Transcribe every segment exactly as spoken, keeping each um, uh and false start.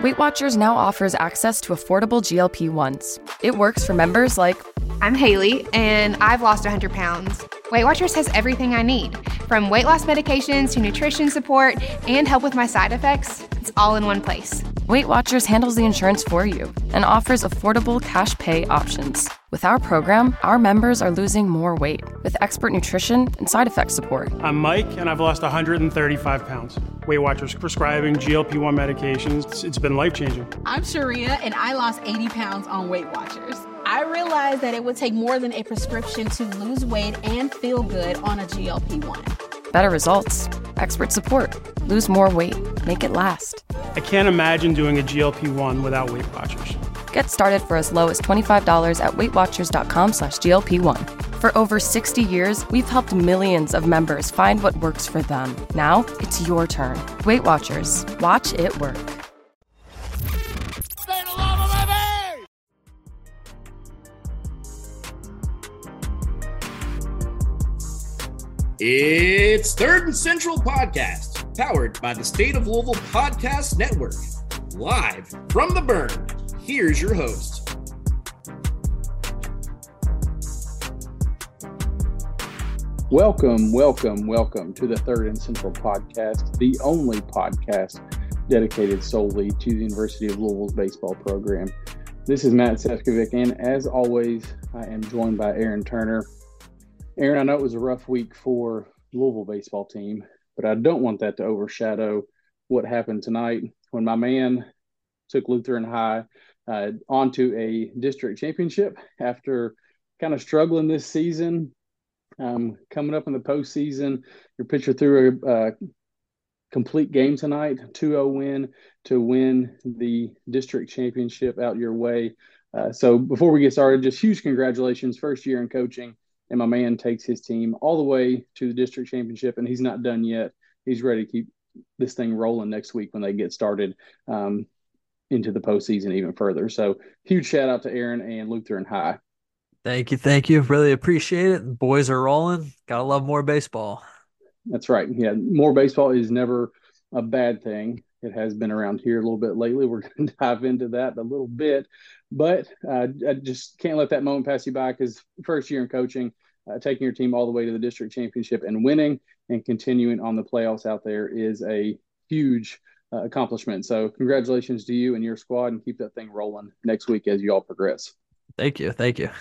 Weight Watchers now offers access to affordable G L P ones. It works for members like, I'm Haley, and I've lost one hundred pounds. Weight Watchers has everything I need, from weight loss medications to nutrition support and help with my side effects. It's all in one place. Weight Watchers handles the insurance for you and offers affordable cash pay options. With our program, our members are losing more weight with expert nutrition and side effect support. I'm Mike, and I've lost one hundred thirty-five pounds. Weight Watchers prescribing G L P one medications. It's, it's been life-changing. I'm Sharia, and I lost eighty pounds on Weight Watchers. I realized that it would take more than a prescription to lose weight and feel good on a G L P one. Better results, expert support, lose more weight, make it last. I can't imagine doing a G L P one without Weight Watchers. Get started for as low as twenty-five dollars at weightwatchers.com slash GLP1. For over sixty years, we've helped millions of members find what works for them. Now, it's your turn. Weight Watchers. Watch it work. It's Third and Central Podcast, powered by the State of Louisville Podcast Network. Live from the Burn, here's your host. Welcome, welcome, welcome to the Third and Central Podcast, the only podcast dedicated solely to the University of Louisville's baseball program. This is Matt Sefcovic, and as always, I am joined by Aaron Turner. Aaron, I know it was a rough week for the Louisville baseball team, but I don't want that to overshadow what happened tonight when my man took Lutheran High uh, onto a district championship after kind of struggling this season. Um, coming up in the postseason, your pitcher threw a uh, complete game tonight, two oh win to win the district championship out your way. Uh, so before we get started, just huge congratulations, first year in coaching. And my man takes his team all the way to the district championship, and he's not done yet. He's ready to keep this thing rolling next week when they get started um, into the postseason even further. So huge shout out to Aaron and Lutheran High. Thank you. Thank you. Really appreciate it. The boys are rolling. Gotta love more baseball. That's right. Yeah, more baseball is never a bad thing. It has been around here a little bit lately. We're going to dive into that a little bit, but uh, I just can't let that moment pass you by because first year in coaching, uh, taking your team all the way to the district championship and winning and continuing on the playoffs out there is a huge uh, accomplishment. So congratulations to you and your squad, and keep that thing rolling next week as you all progress. Thank you. Thank you.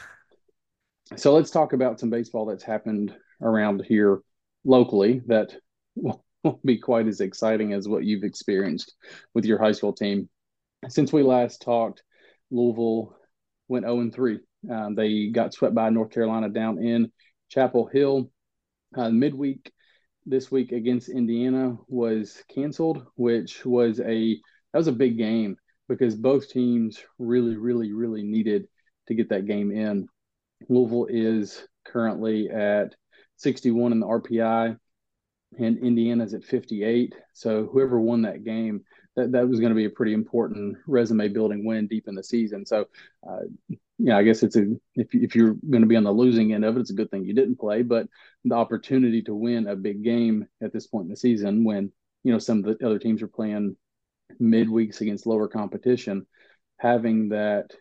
So let's talk about some baseball that's happened around here locally that won't be quite as exciting as what you've experienced with your high school team. Since we last talked, Louisville went oh and three. Um, they got swept by North Carolina down in Chapel Hill. Uh, midweek this week against Indiana was canceled, which was a that was a big game because both teams really, really, really needed to get that game in. Louisville is currently at sixty-one in the R P I, and Indiana's at fifty-eight. So whoever won that game, that, that was going to be a pretty important resume building win deep in the season. So, uh, yeah, I guess it's a if if you're going to be on the losing end of it, it's a good thing you didn't play. But the opportunity to win a big game at this point in the season, when you know some of the other teams are playing midweeks against lower competition, having that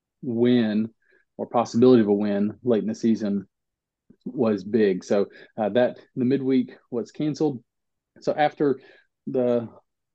win or possibility of a win late in the season was big. So uh, that the midweek was canceled. So after the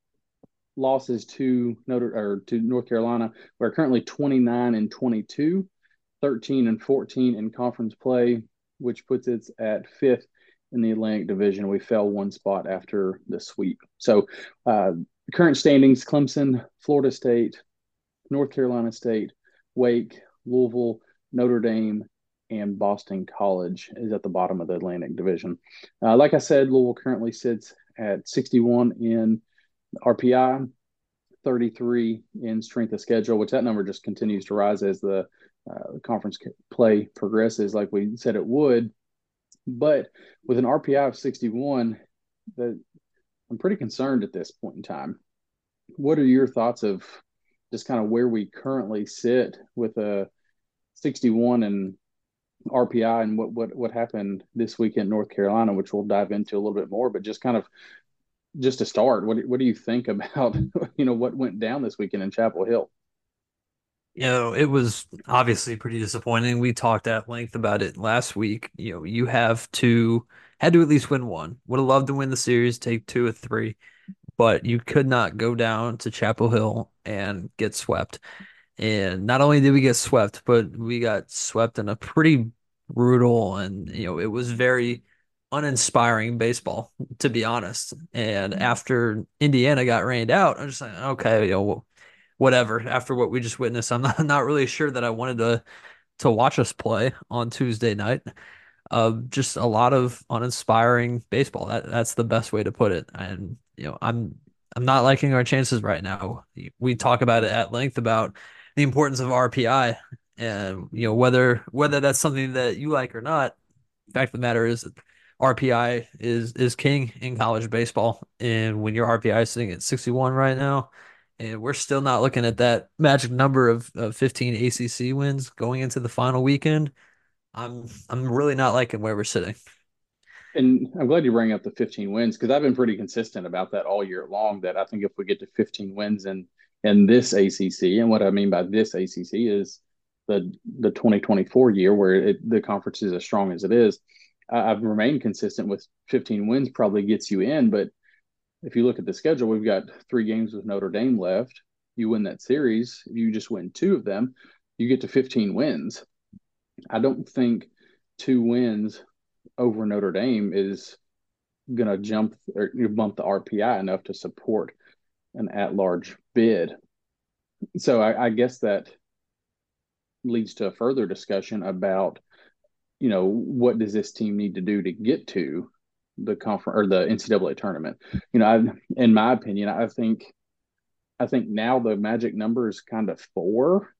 losses to Notre or to North Carolina, we're currently twenty-nine and twenty-two, thirteen and fourteen in conference play, which puts us at fifth in the Atlantic Division. We fell one spot after the sweep. So uh, current standings: Clemson, Florida State, North Carolina State, Wake, Louisville, Notre Dame, and Boston College is at the bottom of the Atlantic Division. Uh, like I said, Louisville currently sits at sixty-one in R P I, thirty-three in strength of schedule, which that number just continues to rise as the uh, conference play progresses, like we said it would. But with an R P I of sixty-one, that I'm pretty concerned at this point in time. What are your thoughts of just kind of where we currently sit with a sixty-one and R P I and what, what, what happened this week in North Carolina, which we'll dive into a little bit more, but just kind of just to start, what what do you think about you know what went down this weekend in Chapel Hill? You know, it was obviously pretty disappointing. We talked at length about it last week. You know, you have to had to at least win one. Would have loved to win the series, take two or three, but you could not go down to Chapel Hill and get swept. And not only did we get swept, but we got swept in a pretty brutal and, you know, it was very uninspiring baseball, to be honest. And after Indiana got rained out, I'm just like, okay, you know, whatever. After what we just witnessed, I'm not, not really sure that I wanted to to watch us play on Tuesday night. Uh, just a lot of uninspiring baseball. That that's the best way to put it. And you know, I'm I'm not liking our chances right now. We talk about it at length about the importance of R P I, and you know whether whether that's something that you like or not. The fact of the matter is that R P I is is king in college baseball, and when your R P I is sitting at sixty-one right now, and we're still not looking at that magic number of, of fifteen A C C wins going into the final weekend. I'm I'm really not liking where we're sitting. And I'm glad you bring up the fifteen wins because I've been pretty consistent about that all year long. That I think if we get to fifteen wins in in this A C C, and what I mean by this A C C is the the twenty twenty-four year where it, the conference is as strong as it is, I, I've remained consistent with fifteen wins probably gets you in. But if you look at the schedule, we've got three games with Notre Dame left. You win that series, if you just win two of them, you get to fifteen wins. I don't think two wins over Notre Dame is going to jump or bump the R P I enough to support an at-large bid. So I, I guess that leads to a further discussion about, you know, what does this team need to do to get to the conference or the N C double A tournament? You know, I, in my opinion, I think, I think now the magic number is kind of four.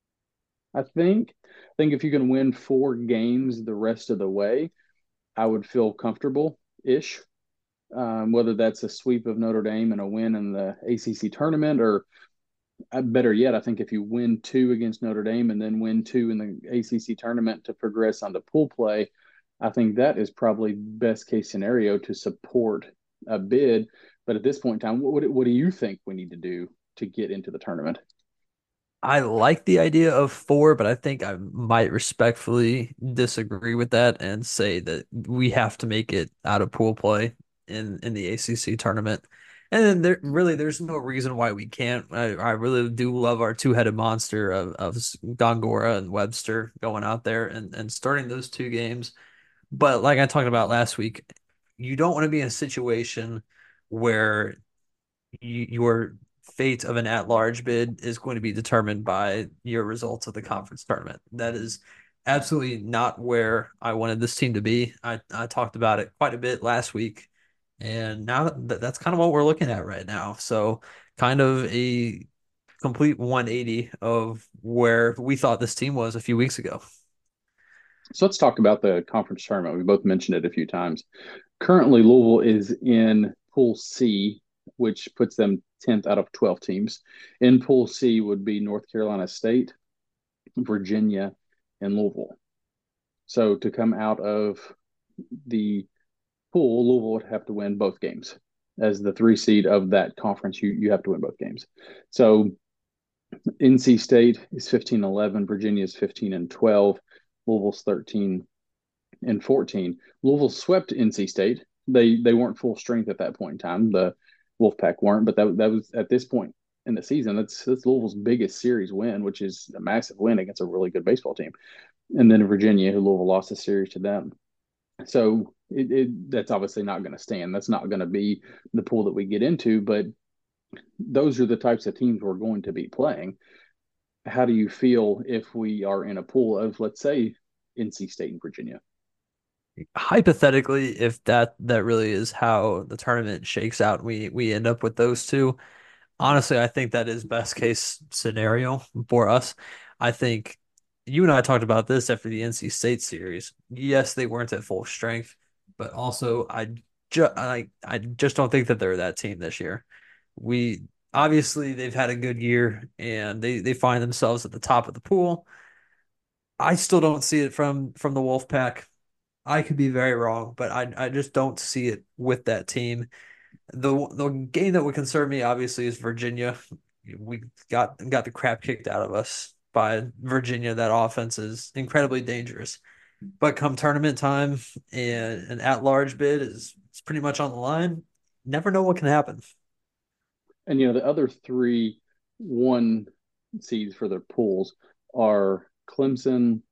I think, I think if you can win four games the rest of the way, I would feel comfortable ish. Um, whether that's a sweep of Notre Dame and a win in the A C C tournament, or uh, better yet, I think if you win two against Notre Dame and then win two in the A C C tournament to progress on the pool play, I think that is probably best case scenario to support a bid. But at this point in time, what, what do you think we need to do to get into the tournament? I like the idea of four, but I think I might respectfully disagree with that and say that we have to make it out of pool play in in the A C C tournament. And then there really there's no reason why we can't. I, I really do love our two-headed monster of, of Gongora and Webster going out there and, and starting those two games. But like I talked about last week, you don't want to be in a situation where you, your fate of an at-large bid is going to be determined by your results of the conference tournament. That is absolutely not where I wanted this team to be. I, I talked about it quite a bit last week, and now that, that's kind of what we're looking at right now. So kind of a complete one eighty of where we thought this team was a few weeks ago. So let's talk about the conference tournament. We both mentioned it a few times. Currently, Louisville is in Pool C, which puts them tenth out of twelve teams. In Pool C would be North Carolina State, Virginia, and Louisville. So to come out of the pool, Louisville would have to win both games. As the three seed of that conference, you, you have to win both games. So N C State is fifteen and eleven, Virginia is fifteen and twelve, Louisville's thirteen and fourteen. Louisville swept N C State. They they weren't full strength at that point in time. The Wolfpack weren't, but that that was at this point in the season. That's that's Louisville's biggest series win, which is a massive win against a really good baseball team. And then Virginia, who Louisville lost the series to them. So it, it that's obviously not going to stand. That's not going to be the pool that we get into. But those are the types of teams we're going to be playing. How do you feel if we are in a pool of, let's say, N C State and Virginia? Hypothetically, if that that really is how the tournament shakes out, we we end up with those two. Honestly, I think that is best case scenario for us. I think you and I talked about this after the N C State series. Yes, they weren't at full strength, but also I just I I just don't think that they're that team this year. We obviously they've had a good year and they they find themselves at the top of the pool. I still don't see it from from the Wolfpack. I could be very wrong, but I I just don't see it with that team. The the game that would concern me obviously is Virginia. We got got the crap kicked out of us by Virginia. That offense is incredibly dangerous. But come tournament time and an at-large bid is, is pretty much on the line. Never know what can happen. And you know, the other three one seeds for their pools are Clemson,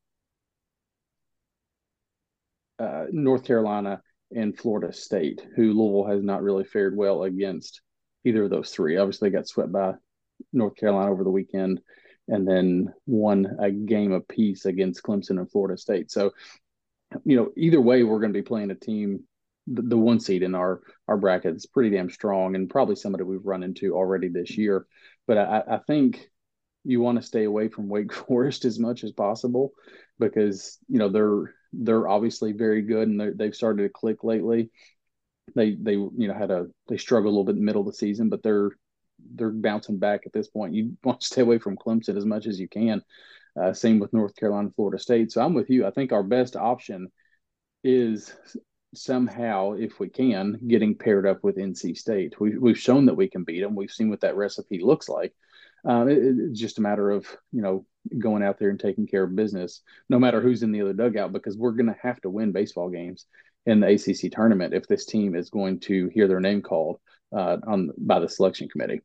uh, North Carolina, and Florida State, who Louisville has not really fared well against either of those three. Obviously, they got swept by North Carolina over the weekend and then won a game apiece against Clemson and Florida State. So, you know, either way, we're going to be playing a team, the, the one seed in our our bracket is pretty damn strong and probably somebody we've run into already this year. But I, I think you want to stay away from Wake Forest as much as possible because, you know, they're they're obviously very good and they've started to click lately. They they you know had a they struggled a little bit in the middle of the season, but they're they're bouncing back at this point. You want to stay away from Clemson as much as you can. Uh, same with North Carolina, Florida State. So I'm with you. I think our best option is somehow, if we can, getting paired up with N C State. We've, we've shown that we can beat them. We've seen what that recipe looks like. Um, it, it's just a matter of, you know, going out there and taking care of business, no matter who's in the other dugout, because we're going to have to win baseball games in the A C C tournament if this team is going to hear their name called uh, on by the selection committee.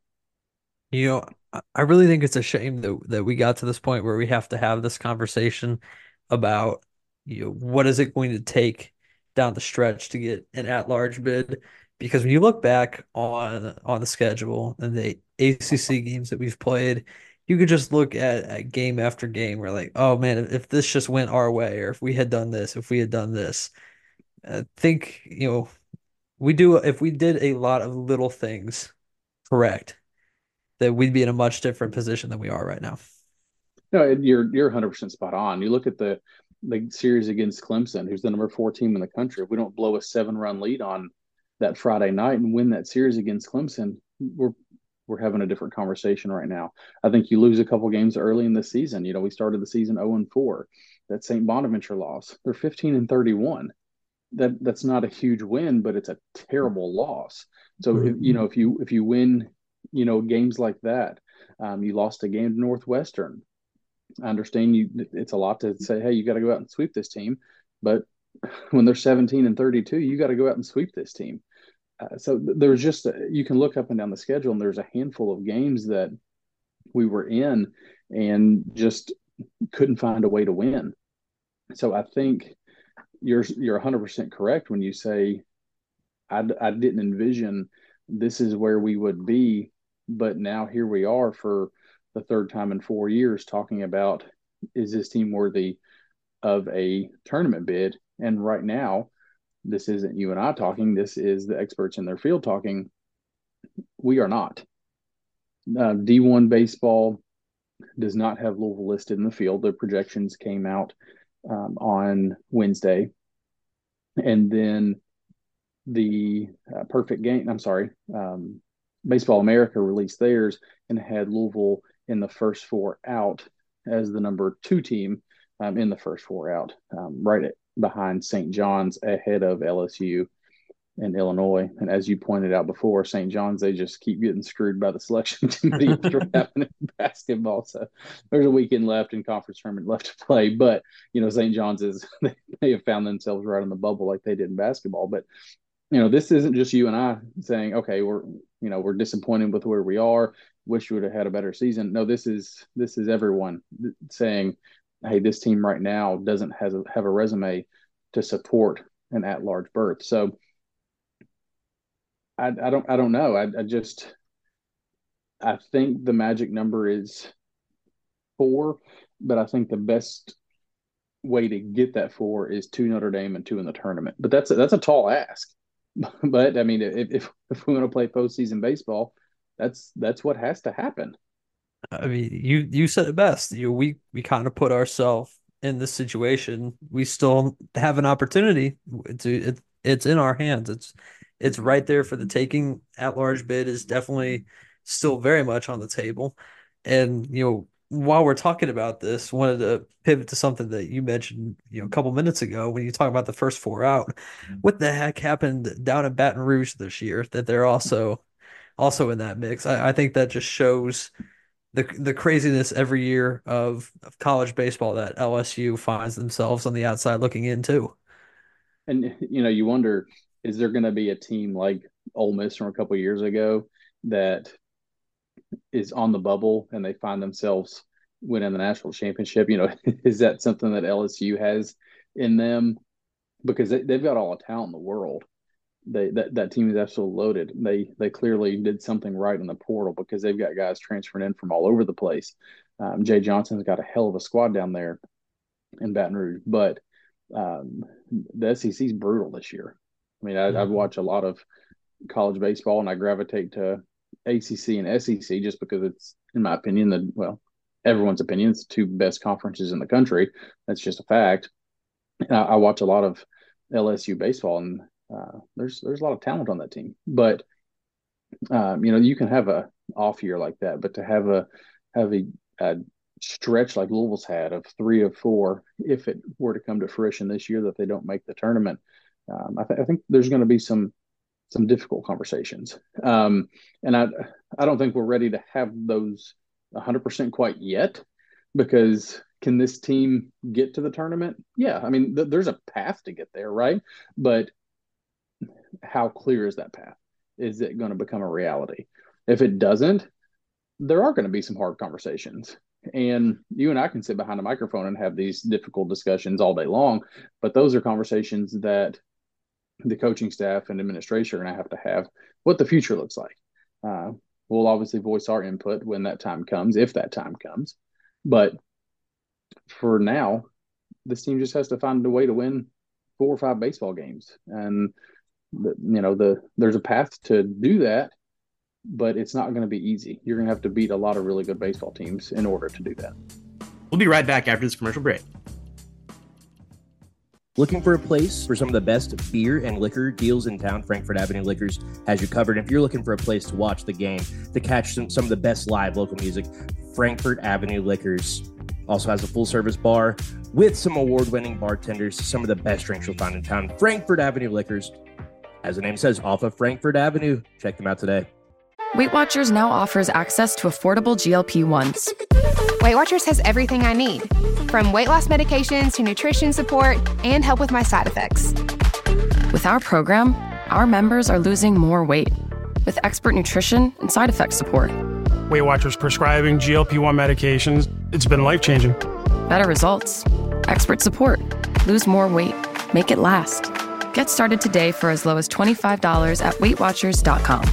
You know, I really think it's a shame that that we got to this point where we have to have this conversation about, you know, what is it going to take down the stretch to get an at-large bid? Because when you look back on on the schedule and the A C C games that we've played, you could just look at, at game after game. We're like, oh man, if this just went our way, or if we had done this, if we had done this, I think, you know, we do if we did a lot of little things correct, that we'd be in a much different position than we are right now. No, you're you're one hundred percent spot on. You look at the the series against Clemson, who's the number four team in the country. If we don't blow a seven run lead on that Friday night and win that series against Clemson, we're we're having a different conversation right now. I think you lose a couple games early in the season. You know, we started the season oh and four. That Saint Bonaventure loss, they're fifteen and thirty-one. That that's not a huge win, but it's a terrible loss. So mm-hmm. if, you know, if you if you win, you know, games like that, um, you lost a game to Northwestern. I understand you. It's a lot to say, hey, you got to go out and sweep this team, but when they're seventeen and thirty-two, you got to go out and sweep this team. Uh, so there's just a, you can look up and down the schedule, and there's a handful of games that we were in and just couldn't find a way to win. So I think you're you're one hundred percent correct when you say I, I didn't envision this is where we would be, but now here we are for the third time in four years talking about, is this team worthy of a tournament bid? And right now, this isn't you and I talking. This is the experts in their field talking. We are not. Uh, D one baseball does not have Louisville listed in the field. Their projections came out um, on Wednesday. And then the uh, Perfect Game, I'm sorry, um, Baseball America released theirs and had Louisville in the first four out as the number two team um, in the first four out, um, right behind Saint John's, ahead of L S U and Illinois. And as you pointed out before, Saint John's, they just keep getting screwed by the selection committee after happening in basketball. So there's a weekend left in conference tournament left to play. But, you know, Saint John's is, they, they have found themselves right in the bubble like they did in basketball. But, you know, this isn't just you and I saying, okay, we're, you know, we're disappointed with where we are. Wish you would have had a better season. No, this is, this is everyone saying, hey, this team right now doesn't has a, have a resume to support an at-large berth. So I, I don't I don't know. I, I just I think the magic number is four, but I think the best way to get that four is two Notre Dame and two in the tournament. But that's a, that's a tall ask. But I mean, if if, if we want to play postseason baseball, that's that's what has to happen. I mean, you you said it best. You we we kind of put ourselves in this situation. We still have an opportunity. To it, it's in our hands. It's it's right there for the taking. At large bid is definitely still very much on the table, and you know while we're talking about this, wanted to pivot to something that you mentioned, you know, a couple minutes ago when you talk about the first four out. What the heck happened down in Baton Rouge this year that they're also also in that mix? I, I think that just shows the the craziness every year of, of college baseball that L S U finds themselves on the outside looking into. And you know, you wonder, is there going to be a team like Ole Miss from a couple of years ago that is on the bubble and they find themselves winning the national championship? You know, is that something that L S U has in them? Because they, they've got all the talent in the world. They that, that team is absolutely loaded. They they clearly did something right in the portal because they've got guys transferring in from all over the place. Um, Jay Johnson's got a hell of a squad down there in Baton Rouge, but um, the S E C is brutal this year. I mean, I, mm-hmm. I've watched a lot of college baseball, and I gravitate to A C C and S E C just because it's, in my opinion, the well, everyone's opinion, it's the two best conferences in the country. That's just a fact. I, I watch a lot of L S U baseball, and uh, there's there's a lot of talent on that team. But um, you know, you can have a off year like that, but to have a have a, a stretch like Louisville's had of three of four, if it were to come to fruition this year that they don't make the tournament, um, I, th- I think there's going to be some some difficult conversations. Um, and I I don't think we're ready to have those one hundred percent quite yet, because can this team get to the tournament? Yeah, I mean, th- there's a path to get there, right? But how clear is that path? Is it going to become a reality? If it doesn't, there are going to be some hard conversations. And you and I can sit behind a microphone and have these difficult discussions all day long, but those are conversations that the coaching staff and administration are going to have to have what the future looks like. Uh, we'll obviously voice our input when that time comes, if that time comes. But for now, this team just has to find a way to win four or five baseball games. And, the, you know, the there's a path to do that, but it's not going to be easy. You're going to have to beat a lot of really good baseball teams in order to do that. We'll be right back after this commercial break. Looking for a place for some of the best beer and liquor deals in town? Frankfort Avenue Liquors has you covered. If you're looking for a place to watch the game, to catch some, some of the best live local music, Frankfort Avenue Liquors also has a full-service bar with some award-winning bartenders, some of the best drinks you'll find in town. Frankfort Avenue Liquors, as the name says, off of Frankfort Avenue. Check them out today. Weight Watchers now offers access to affordable G L P ones. Weight Watchers has everything I need, from weight loss medications to nutrition support and help with my side effects. With our program, our members are losing more weight with expert nutrition and side effect support. Weight Watchers prescribing G L P one medications, it's been life-changing. Better results, expert support, lose more weight, make it last. Get started today for as low as twenty-five dollars at weight watchers dot com.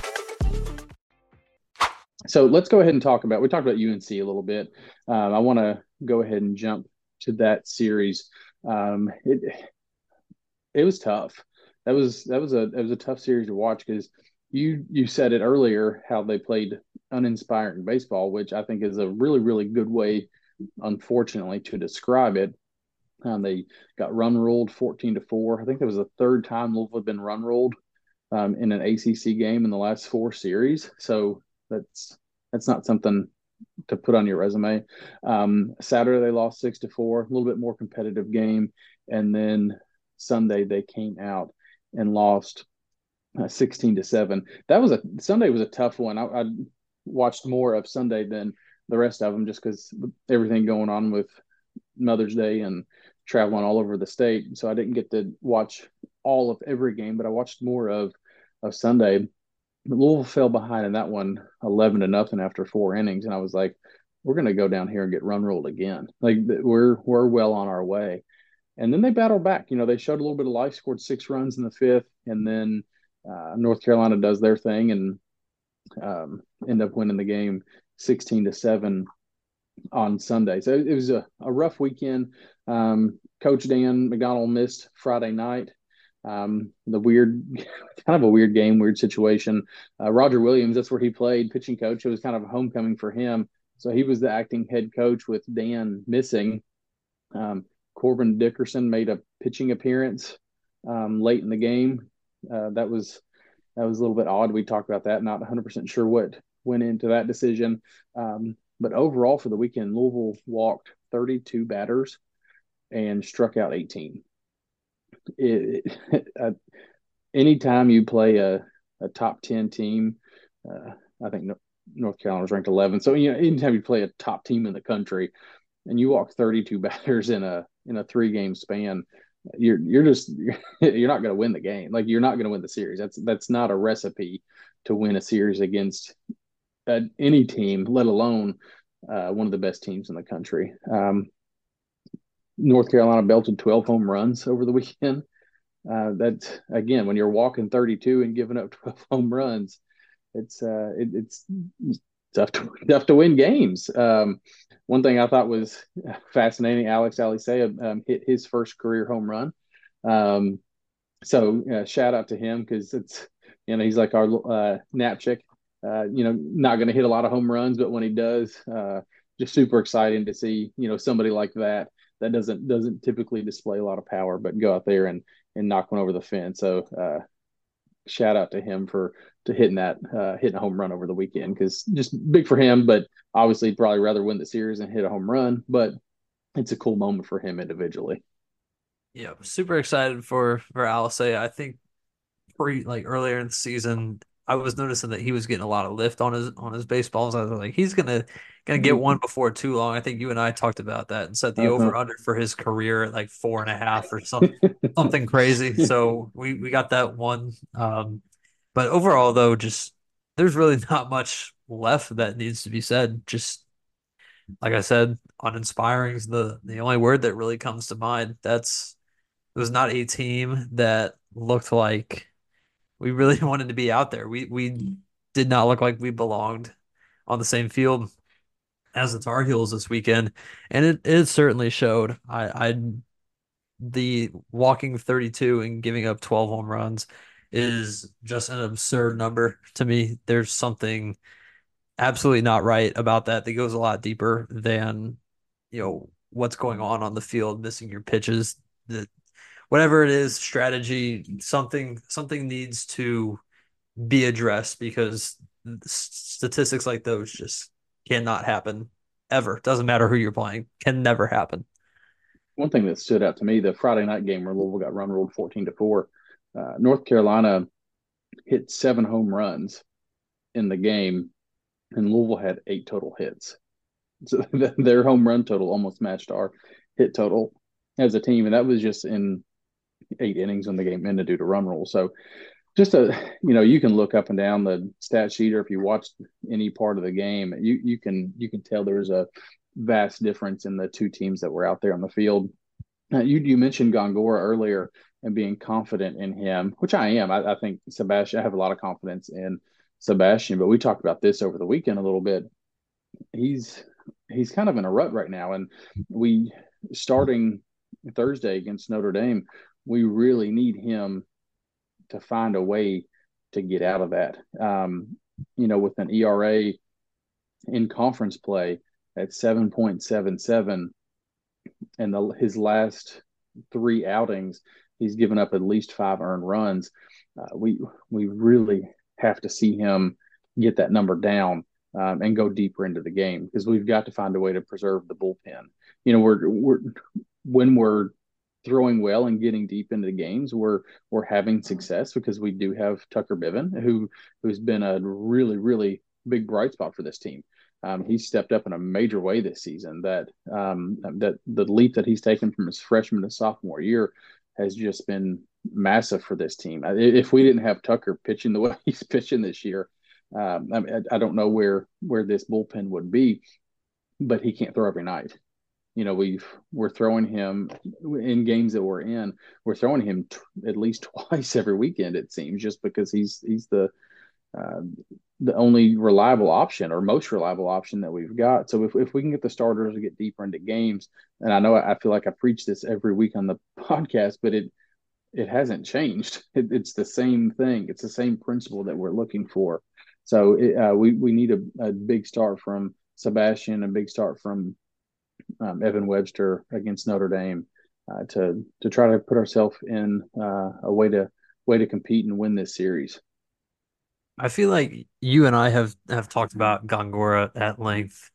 So let's go ahead and talk about, we talked about U N C a little bit. Um, I want to go ahead and jump to that series. Um, it it was tough. That was that was a it was a tough series to watch because you you said it earlier how they played uninspiring baseball, which I think is a really really good way, unfortunately, to describe it. Um, they got run ruled fourteen to four. I think that was the third time Louisville had been run ruled um, in an A C C game in the last four series. So that's that's not something to put on your resume. Um, Saturday they lost six to four, a little bit more competitive game, and then Sunday they came out and lost uh, sixteen to seven. That was a Sunday was a tough one. I, I watched more of Sunday than the rest of them just because everything going on with Mother's Day and traveling all over the state. So I didn't get to watch all of every game, but I watched more of of Sunday. Louisville fell behind in that one eleven to nothing after four innings. And I was like, we're going to go down here and get run ruled again. Like we're, we're well on our way. And then they battled back. You know, they showed a little bit of life, scored six runs in the fifth. And then uh, North Carolina does their thing and um, end up winning the game sixteen to seven on Sunday. So it was a, a rough weekend. Um, Coach Dan McDonnell missed Friday night. Um, the weird, kind of a weird game, weird situation. Uh, Roger Williams, that's where he played, pitching coach. It was kind of a homecoming for him. So he was the acting head coach with Dan missing. Um, Corbin Dickerson made a pitching appearance um, late in the game. Uh, that was that was a little bit odd. We talked about that. Not one hundred percent sure what went into that decision. Um, But overall for the weekend, Louisville walked thirty-two batters and struck out eighteen. It, it, uh, anytime you play a, a top ten team, uh, I think no, North Carolina was ranked eleventh. So, you know, anytime you play a top team in the country and you walk thirty-two batters in a in a three game span, you're you're just you're not going to win the game. Like, you're not going to win the series. That's that's not a recipe to win a series against uh, any team, let alone uh, one of the best teams in the country. Um, North Carolina belted twelve home runs over the weekend. Uh, that's, again, when you're walking thirty-two and giving up twelve home runs, it's uh, it, it's tough to tough to win games. Um, one thing I thought was fascinating: Alex Alicea um, hit his first career home run. Um, so uh, shout out to him, because it's, you know, he's like our uh, Napchick. Uh, you know, not going to hit a lot of home runs, but when he does, uh, just super exciting to see, you know, somebody like that that doesn't doesn't typically display a lot of power, but go out there and and knock one over the fence. So uh, shout out to him for to hitting that uh, hitting a home run over the weekend, because just big for him. But obviously, he'd probably rather win the series and hit a home run. But it's a cool moment for him individually. Yeah, super excited for for Alisei. I think pre like earlier in the season, I was noticing that he was getting a lot of lift on his on his baseballs. I was like, he's gonna gonna get one before too long. I think you and I talked about that and set the Uh-huh. over under for his career at like four and a half or something something crazy. So we we got that one. Um, but overall, though, just there's really not much left that needs to be said. Just like I said, uninspiring is the the only word that really comes to mind. That's it was not a team that looked like we really wanted to be out there. We we did not look like we belonged on the same field as the Tar Heels this weekend, and it, it certainly showed. I, I the walking thirty-two and giving up twelve home runs is just an absurd number to me. There's something absolutely not right about that. That goes a lot deeper than, you know, what's going on on the field, missing your pitches, the whatever it is, strategy, something something needs to be addressed, because statistics like those just cannot happen ever. Doesn't matter who you're playing, can never happen. One thing that stood out to me, the Friday night game where Louisville got run ruled fourteen to four, uh, North Carolina hit seven home runs in the game, and Louisville had eight total hits. So their home run total almost matched our hit total as a team, and that was just in eight innings when the game ended due to run rule. So just a, you know, you can look up and down the stat sheet, or if you watched any part of the game, you you can you can tell there was a vast difference in the two teams that were out there on the field. Uh, you you mentioned Gongora earlier and being confident in him, which I am. I, I think Sebastian, I have a lot of confidence in Sebastian, but we talked about this over the weekend a little bit. He's he's kind of in a rut right now, and we starting Thursday against Notre Dame, we really need him to find a way to get out of that. Um, you know, with an E R A in conference play at seven point seven seven, and the, his last three outings, he's given up at least five earned runs. Uh, we we really have to see him get that number down um, and go deeper into the game, because we've got to find a way to preserve the bullpen. You know, we're we're when we're throwing well and getting deep into the games, we're we're having success because we do have Tucker Biven, who who's been a really really big bright spot for this team. Um, he's stepped up in a major way this season. That um, that the leap that he's taken from his freshman to sophomore year has just been massive for this team. If we didn't have Tucker pitching the way he's pitching this year, um, I, mean, I don't know where where this bullpen would be. But he can't throw every night. You know, we've we're throwing him in games that we're in. We're throwing him t- at least twice every weekend, it seems, just because he's he's the uh, the only reliable option, or most reliable option that we've got. So if if we can get the starters to get deeper into games, and I know I feel like I preach this every week on the podcast, but it it hasn't changed. It, it's the same thing. It's the same principle that we're looking for. So it, uh, we we need a, a big start from Sebastian, a big start from um, Evan Webster against Notre Dame uh, to to try to put ourselves in uh, a way to way to compete and win this series. I feel like you and I have have talked about Gongora at length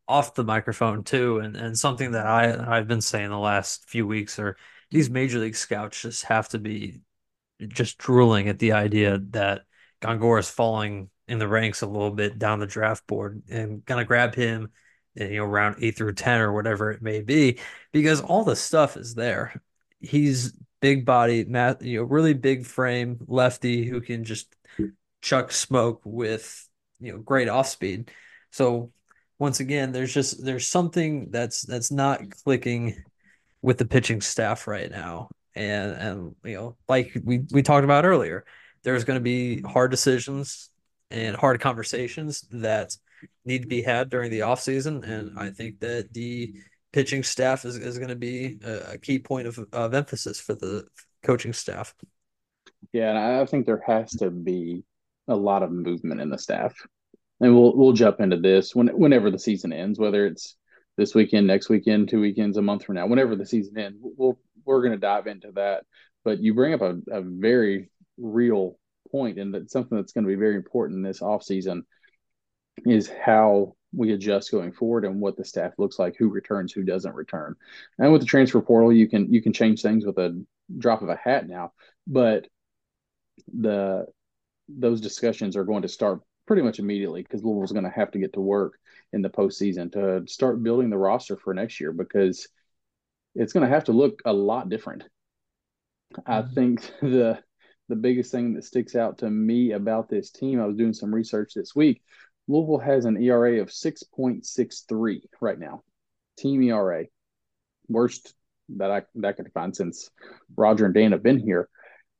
off the microphone too, and and something that I I've been saying the last few weeks are these major league scouts just have to be just drooling at the idea that Gongora is falling in the ranks a little bit down the draft board and gonna grab him, in, you know, round eight through ten or whatever it may be, because all the stuff is there. He's big body, Matt, you know, really big frame lefty who can just chuck smoke with, you know, great off speed. So once again, there's just there's something that's that's not clicking with the pitching staff right now. And and you know, like we we talked about earlier, there's going to be hard decisions and hard conversations that need to be had during the offseason. And I think that the pitching staff is, is going to be a, a key point of, of emphasis for the coaching staff. Yeah, and I think there has to be a lot of movement in the staff. And we'll we'll jump into this when whenever the season ends, whether it's this weekend, next weekend, two weekends, a month from now, whenever the season ends, we'll we're going to dive into that. But you bring up a, a very real point, and that's something that's going to be very important in this offseason is how we adjust going forward and what the staff looks like, who returns, who doesn't return. And with the transfer portal, you can you can change things with a drop of a hat now, but the those discussions are going to start pretty much immediately because Louisville's going to have to get to work in the postseason to start building the roster for next year because it's going to have to look a lot different. Mm-hmm. I think the the biggest thing that sticks out to me about this team, I was doing some research this week. Louisville has an E R A of six point six three right now. Team E R A. Worst that I that I could find since Roger and Dan have been here.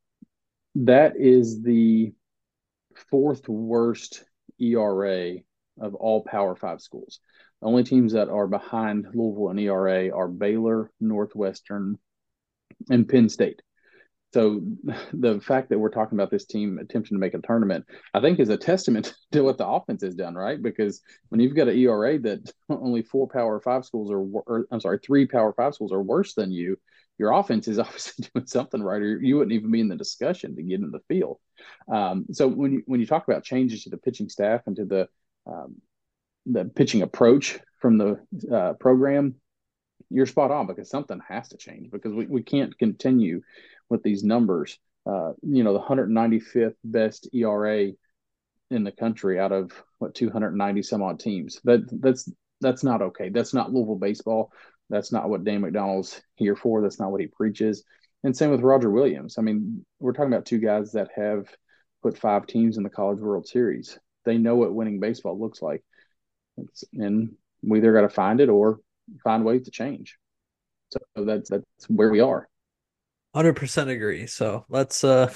That is the fourth worst E R A of all Power Five schools. The only teams that are behind Louisville in E R A are Baylor, Northwestern, and Penn State. So the fact that we're talking about this team attempting to make a tournament, I think is a testament to what the offense has done, right? Because when you've got an E R A that only four Power Five schools are, or I'm sorry, three Power Five schools are worse than you, your offense is obviously doing something right, or you wouldn't even be in the discussion to get in the field. Um, so when you when you talk about changes to the pitching staff and to the um, the pitching approach from the uh, program, you're spot on because something has to change because we, we can't continue with these numbers. Uh, you know, the one hundred ninety-fifth best E R A in the country out of what two hundred ninety some odd teams. That that's that's not okay. That's not Louisville baseball. That's not what Dan McDonnell's here for. That's not what he preaches. And same with Roger Williams. I mean, we're talking about two guys that have put five teams in the College World Series. They know what winning baseball looks like. It's, and we either got to find it or find ways to change. So that's that's where we are. one hundred percent agree. So let's uh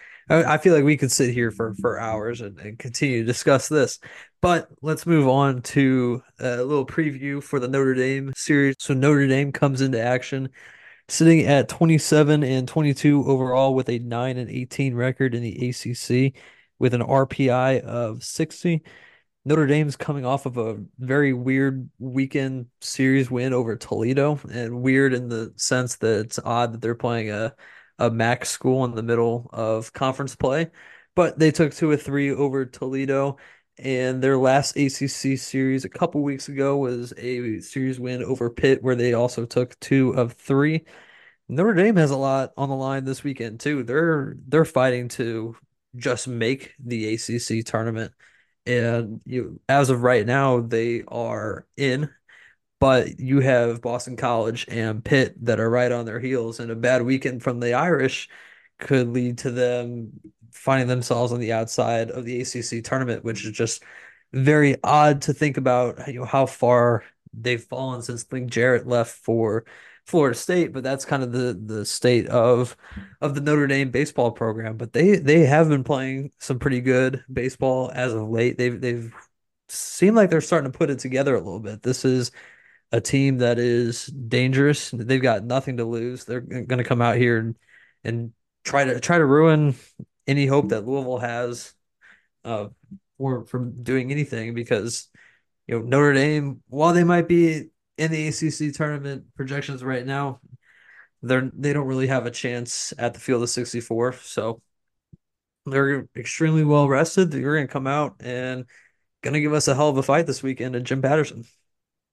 I feel like we could sit here for for hours and, and continue to discuss this. But let's move on to a little preview for the Notre Dame series. So Notre Dame comes into action sitting at twenty-seven and twenty-two overall with a nine and eighteen record in the A C C with an R P I of sixty. Notre Dame's coming off of a very weird weekend series win over Toledo, and weird in the sense that it's odd that they're playing a, a M A C school in the middle of conference play, but they took two or three over Toledo, and their last A C C series a couple weeks ago was a series win over Pitt, where they also took two of three. Notre Dame has a lot on the line this weekend too. They're they're fighting to just make the A C C tournament. And you, as of right now, they are in, but you have Boston College and Pitt that are right on their heels, and a bad weekend from the Irish could lead to them finding themselves on the outside of the A C C tournament, which is just very odd to think about, you know, how far they've fallen since Link Jarrett left for Florida State, but that's kind of the the state of of the Notre Dame baseball program. But they they have been playing some pretty good baseball as of late. They've they've seemed like they're starting to put it together a little bit. This is a team that is dangerous. They've got nothing to lose. They're going to come out here and and try to try to ruin any hope that Louisville has uh for from doing anything, because you know Notre Dame, while they might be in the A C C tournament projections right now, they're they don't really have a chance at the field of sixty-four. So they're extremely well rested. They're going to come out and going to give us a hell of a fight this weekend at Jim Patterson.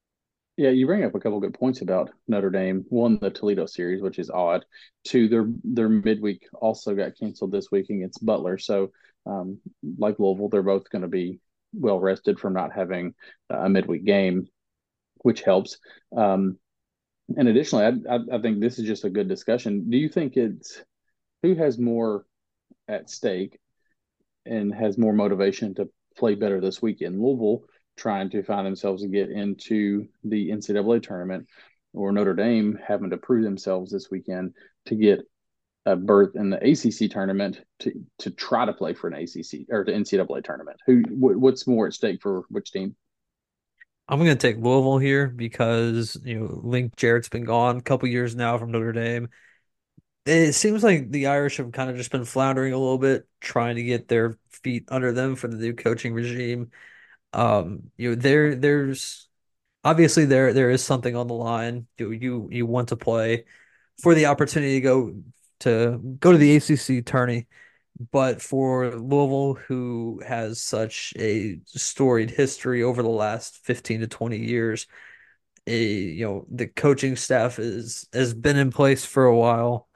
Yeah, you bring up a couple good points about Notre Dame. One, the Toledo series, which is odd. Two, their their midweek also got canceled this week against Butler. So, um, like Louisville, they're both going to be well rested from not having a midweek game, which helps. Um, and additionally, I, I, I think this is just a good discussion. Do you think it's who has more at stake and has more motivation to play better this weekend? Louisville trying to find themselves to get into the N C double A tournament, or Notre Dame having to prove themselves this weekend to get a berth in the A C C tournament to to try to play for an A C C or the N C double A tournament. Who what's more at stake for which team? I'm going to take Louisville here because, you know, Link Jarrett's been gone a couple years now from Notre Dame. It seems like the Irish have kind of just been floundering a little bit, trying to get their feet under them for the new coaching regime. Um, you know, there there's obviously there there is something on the line. You you you want to play for the opportunity to go to go to the A C C tourney, but for Louisville, who has such a storied history over the last fifteen to twenty years, a you know the coaching staff is has been in place for a while,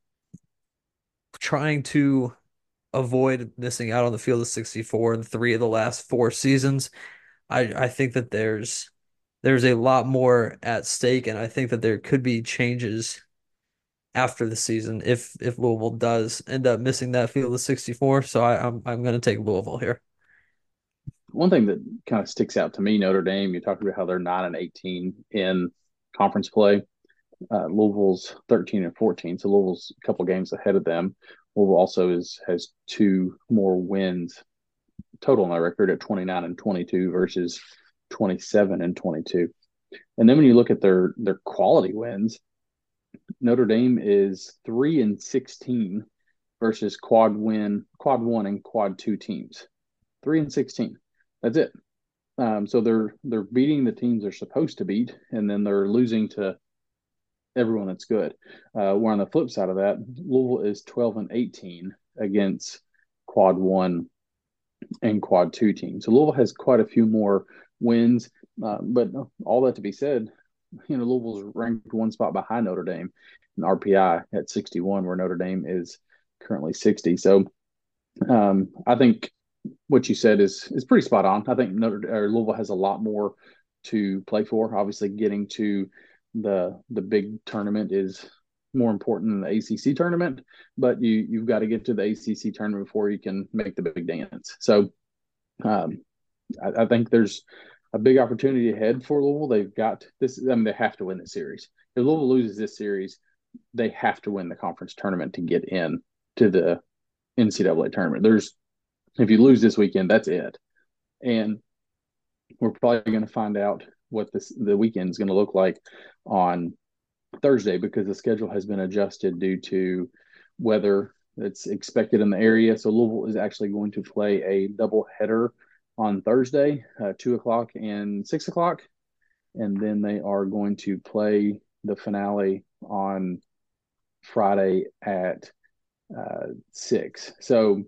trying to avoid missing out on the field of sixty-four in three of the last four seasons. I I think that there's there's a lot more at stake, and I think that there could be changes after the season if if Louisville does end up missing that field of sixty-four. So I, I'm I'm going to take Louisville here. One thing that kind of sticks out to me, Notre Dame, you talked about how they're nine and eighteen in conference play. Uh, Louisville's thirteen and fourteen, so Louisville's a couple games ahead of them. Louisville also is has two more wins total on their record at twenty-nine and twenty-two versus twenty-seven and twenty-two. And then when you look at their their quality wins, Notre Dame is three and sixteen versus quad win, quad one and quad two teams. Three and sixteen. That's it. Um, so they're they're beating the teams they're supposed to beat, and then they're losing to everyone that's good. Uh, where on the flip side of that, Louisville is twelve and eighteen against quad one and quad two teams. So Louisville has quite a few more wins. Uh, but all that to be said, you know, Louisville's ranked one spot behind Notre Dame in R P I at sixty-one, where Notre Dame is currently sixty. So um, I think what you said is is pretty spot on. I think Notre or Louisville has a lot more to play for. Obviously, getting to the the big tournament is more important than the A C C tournament, but you you've got to get to the A C C tournament before you can make the big dance. So um, I, I think there's a big opportunity ahead for Louisville. They've got this. I mean, they have to win this series. If Louisville loses this series, they have to win the conference tournament to get in to the N C double A tournament. There's if you lose this weekend, that's it. And we're probably going to find out what this the weekend is going to look like on Thursday because the schedule has been adjusted due to weather that's expected in the area. So Louisville is actually going to play a double header on Thursday, uh, two o'clock and six o'clock, and then they are going to play the finale on Friday at uh, six. So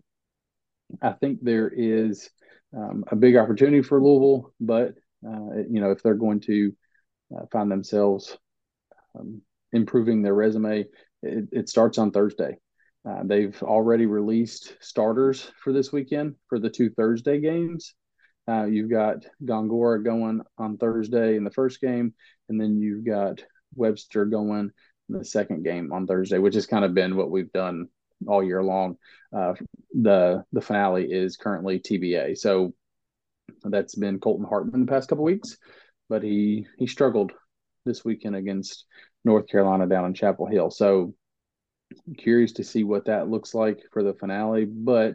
I think there is um, a big opportunity for Louisville, but uh, you know if they're going to uh, find themselves um, improving their resume, it, it starts on Thursday. Uh, they've already released starters for this weekend for the two Thursday games. Uh, you've got Gongora going on Thursday in the first game, and then you've got Webster going in the second game on Thursday, which has kind of been what we've done all year long. Uh, the the finale is currently T B A, so that's been Colton Hartman the past couple weeks, but he he struggled this weekend against North Carolina down in Chapel Hill. So I'm curious to see what that looks like for the finale, but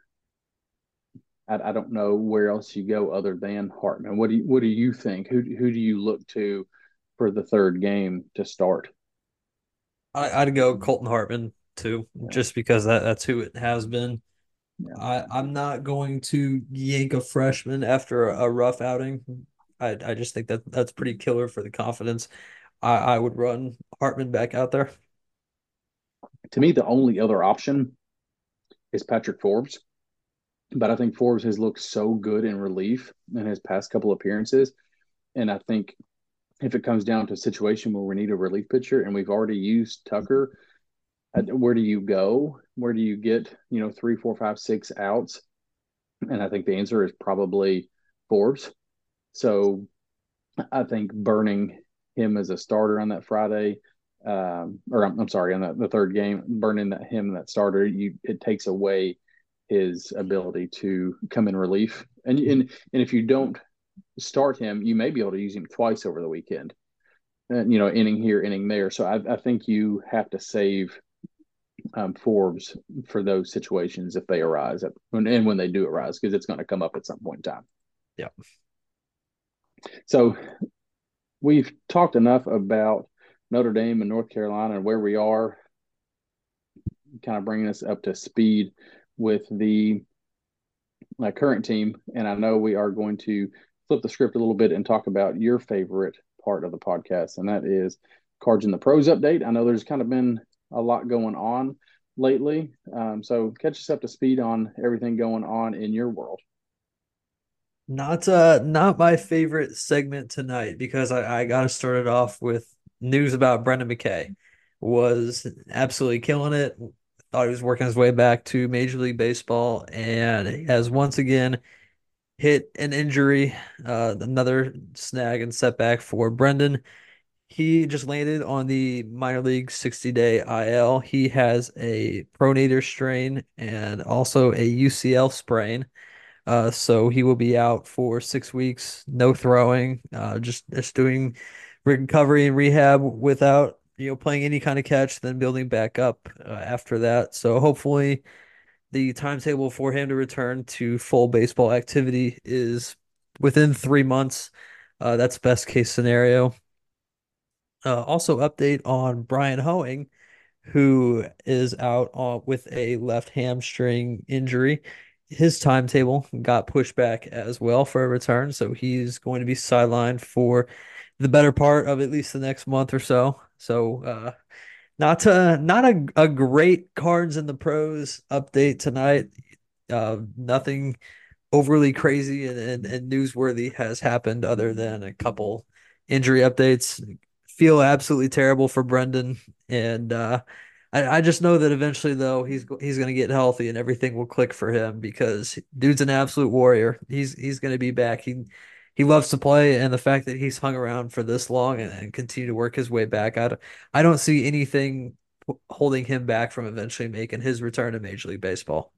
I, I don't know where else you go other than Hartman. What do you, what do you think? Who who do you look to for the third game to start? I, I'd go Colton Hartman too, Yeah. just because that, that's who it has been. Yeah. I, I'm not going to yank a freshman after a, a rough outing. I I just think that that's pretty killer for the confidence. I, I would run Hartman back out there. To me, the only other option is Patrick Forbes, but I think Forbes has looked so good in relief in his past couple appearances, and I think if it comes down to a situation where we need a relief pitcher and we've already used Tucker, where do you go? Where do you get, you know, three, four, five, six outs? And I think the answer is probably Forbes. So I think burning him as a starter on that Friday, um, or I'm, I'm sorry, on the, the third game, burning that him that starter, you it takes away his ability to come in relief. And and and if you don't start him, you may be able to use him twice over the weekend. And, you know, inning here, inning there. So I, I think you have to save um, Forbes for those situations if they arise, and when they do arise, because it's going to come up at some point in time. Yeah. So we've talked enough about Notre Dame and North Carolina and where we are, kind of bringing us up to speed with the uh, current team. And I know we are going to flip the script a little bit and talk about your favorite part of the podcast, and that is Cards in the Pros update. I know there's kind of been a lot going on lately. Um, so catch us up to speed on everything going on in your world. Not uh not my favorite segment tonight, because I, I gotta start it off with news about Brendan McKay. Was absolutely killing it. Thought he was working his way back to Major League Baseball, and he has once again hit an injury, uh, another snag and setback for Brendan. He just landed on the minor league sixty day I L. He has a pronator strain and also a U C L sprain. Uh, so he will be out for six weeks, no throwing, uh, just just doing recovery and rehab without, you know, playing any kind of catch, then building back up uh, after that. So hopefully the timetable for him to return to full baseball activity is within three months. Uh, that's best case scenario. Uh, also, update on Brian Hoeing, who is out uh, with a left hamstring injury. His timetable got pushed back as well for a return, so he's going to be sidelined for the better part of at least the next month or so. So, uh, not to, not a, a great Cards in the Pros update tonight. Uh, nothing overly crazy and, and, and newsworthy has happened other than a couple injury updates. Feel absolutely terrible for Brendan, and uh, I, I just know that eventually, though, he's he's going to get healthy and everything will click for him, because dude's an absolute warrior. He's he's going to be back. He he loves to play, and the fact that he's hung around for this long and, and continue to work his way back, I don't, I don't see anything holding him back from eventually making his return to Major League Baseball.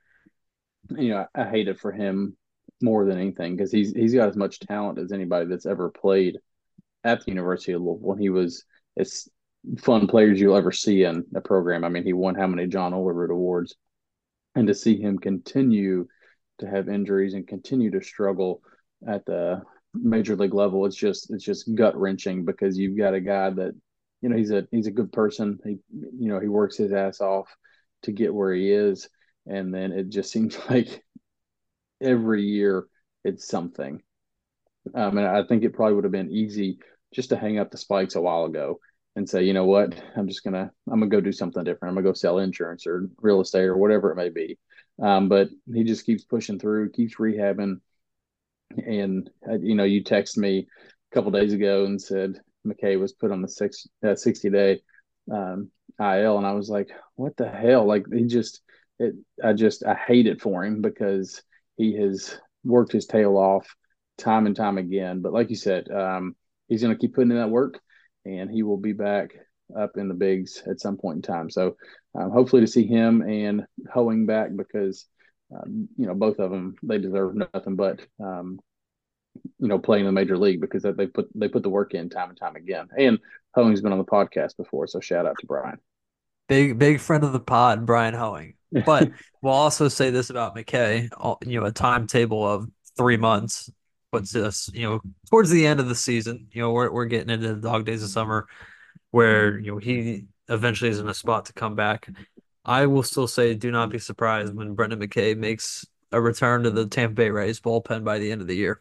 You know, I hate it for him more than anything, because he's he's got as much talent as anybody that's ever played at the University of Louisville. He was as fun players you'll ever see in a program. I mean, he won how many John Olerud awards, and to see him continue to have injuries and continue to struggle at the major league level, it's just it's just gut wrenching, because you've got a guy that, you know, he's a he's a good person. He you know he works his ass off to get where he is, and then it just seems like every year it's something. Um, and I think it probably would have been easy just to hang up the spikes a while ago and say, you know what, I'm just gonna I'm gonna go do something different. I'm gonna go sell insurance or real estate or whatever it may be. Um, but he just keeps pushing through, keeps rehabbing. And uh, you know, you text me a couple days ago and said McKay was put on the six uh, sixty day um, I L, and I was like, what the hell? Like he just, it, I just I hate it for him, because he has worked his tail off time and time again. But like you said, um, he's going to keep putting in that work, and he will be back up in the bigs at some point in time. So um, hopefully to see him and Hoeing back, because um, you know, both of them, they deserve nothing but um, you know, playing in the major league, because they put they put the work in time and time again. And Hoeing's been on the podcast before, so shout out to Brian. Big big friend of the pod, Brian Hoeing. But we'll also say this about McKay, you know, a timetable of three months puts us, you know, towards the end of the season. You know, we're we're getting into the dog days of summer, where, you know, he eventually is in a spot to come back. I will still say, do not be surprised when Brendan McKay makes a return to the Tampa Bay Rays bullpen by the end of the year.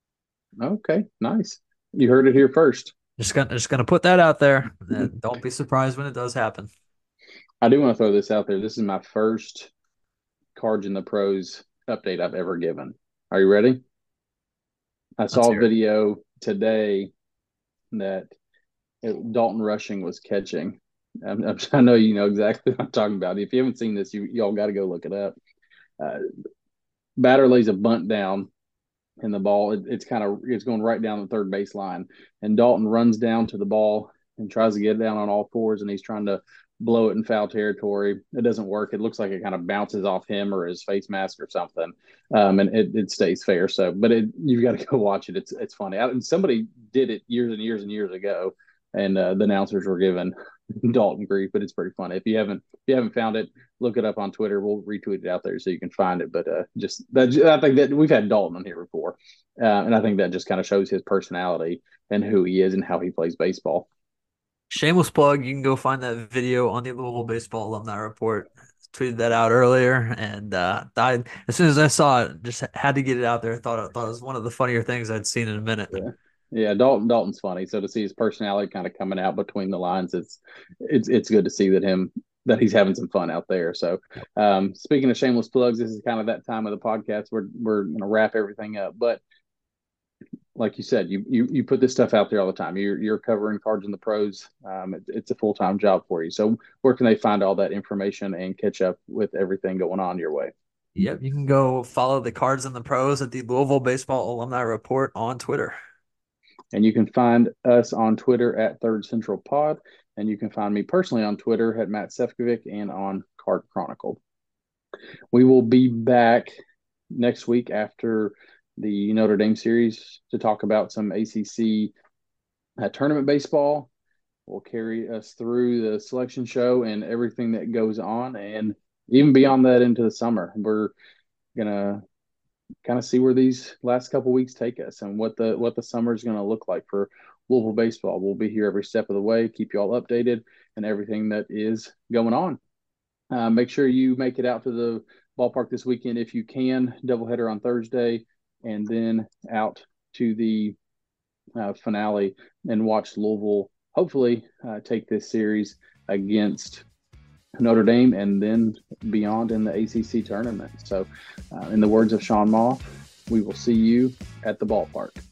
Okay, nice. You heard it here first. Just gonna just gonna put that out there, and don't be surprised when it does happen. I do want to throw this out there. This is my first Cards in the Pros update I've ever given. Are you ready? I saw a video today that it, Dalton Rushing was catching. I'm, I'm, I know you know exactly what I'm talking about. If you haven't seen this, you y'all got to go look it up. Uh, batter lays a bunt down, and the ball it, it's kind of it's going right down the third base line, and Dalton runs down to the ball and tries to get it down on all fours, and he's trying to blow it in foul territory. It doesn't work. It looks like it kind of bounces off him or his face mask or something, um, and it, it stays fair. So, but it, you've got to go watch it. It's it's funny. I, and somebody did it years and years and years ago, and uh, the announcers were given Dalton grief, but it's pretty funny. If you haven't if you haven't found it, look it up on Twitter. We'll retweet it out there so you can find it. But uh, just that I think that we've had Dalton on here before, uh, and I think that just kind of shows his personality and who he is and how he plays baseball. Shameless plug, you can go find that video on the Louisville Baseball Alumni Report. Tweeted that out earlier, and uh, I, as soon as I saw it, just had to get it out there. I thought, I thought it was one of the funnier things I'd seen in a minute. Yeah. Yeah, Dalton Dalton's funny. So to see his personality kind of coming out between the lines, it's it's it's good to see that him that he's having some fun out there. So um, speaking of shameless plugs, this is kind of that time of the podcast where we're going to wrap everything up. But like you said, you you you put this stuff out there all the time. You're you're covering Cards in the Pros. Um, it, it's a full time job for you. So where can they find all that information and catch up with everything going on your way? Yep, you can go follow the Cards in the Pros at the Louisville Baseball Alumni Report on Twitter. And you can find us on Twitter at Third Central Pod. And you can find me personally on Twitter at Matt Sefcovic and on Card Chronicle. We will be back next week after the Notre Dame series to talk about some A C C uh, tournament baseball. We'll carry us through the selection show and everything that goes on, and even beyond that into the summer. We're going to kind of see where these last couple weeks take us and what the what the summer is going to look like for Louisville baseball. We'll be here every step of the way, keep you all updated and everything that is going on. Uh, make sure you make it out to the ballpark this weekend if you can. Doubleheader on Thursday, and then out to the uh, finale and watch Louisville hopefully uh, take this series against Notre Dame and then beyond in the A C C tournament. So uh, in the words of Sean Moff, we will see you at the ballpark.